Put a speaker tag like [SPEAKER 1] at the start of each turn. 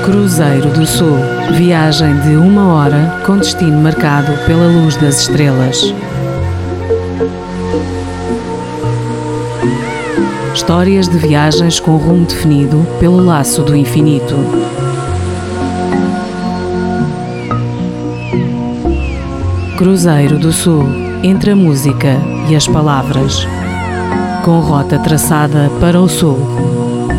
[SPEAKER 1] Cruzeiro do Sul. Viagem de 1 hora com destino marcado pela luz das estrelas. Histórias de viagens com rumo definido pelo laço do infinito. Cruzeiro do Sul, entre a música e as palavras. Com rota traçada para o sul.